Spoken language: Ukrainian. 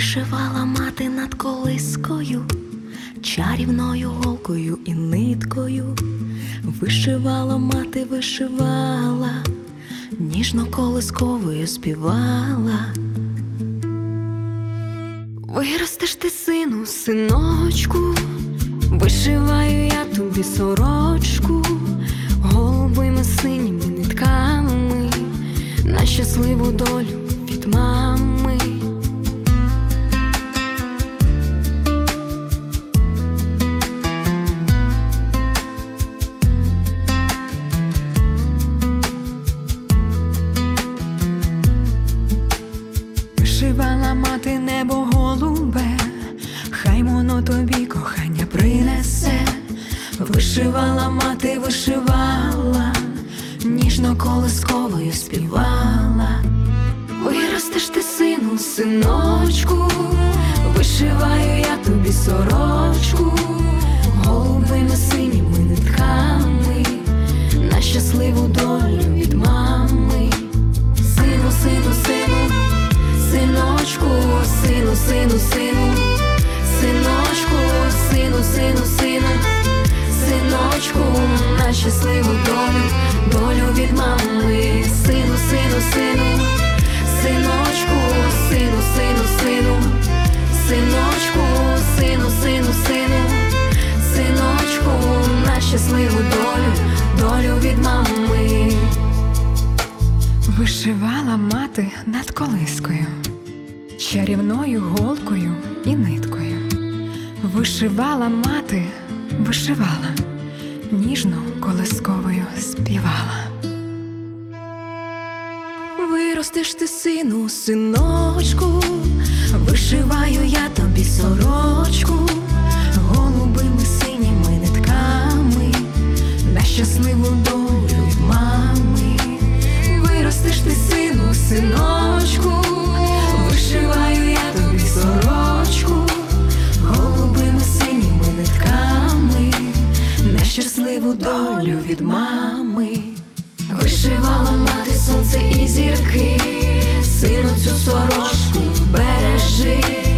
Вишивала мати над колискою, чарівною голкою і ниткою. Вишивала мати, вишивала, ніжно колисковою співала. Виростеш ти, сину, синочку, вишиваю я тобі сорочку, голубими синіми нитками, на щасливу долю від мами. Вишивала мати небо голубе, хай воно тобі кохання принесе. Вишивала мати, вишивала, ніжно колисковою співала. Виростеш ти, сину, синочку, вишиваю я тобі сорочку, голубими синіми нитками, на щасливу долю від мами. Сину, сину, сину, синочку, сину, сину, сину, синочку, сину, сину, сину, синочку, на щасливу долю, долю від мами. Сину, сину, сину, синочку, сину, сину, сину, синочку, сину, сину, сину, синочку, на щасливу долю, долю від мами. Вишивала мати над колискою, чарівною голкою і ниткою. Вишивала мати, вишивала, ніжно колисковою співала. Виростеш ти, сину, синочку, вишиваю я тобі сорочку, голубими синіми нитками, на щасливу долю від мами. Виростеш ти, сину, синочку, вишиваю я тобі сорочку, голубими синіми нитками, на щасливу долю від мами. Вишивала мати сонце і зірки, сину, цю сорочку бережи.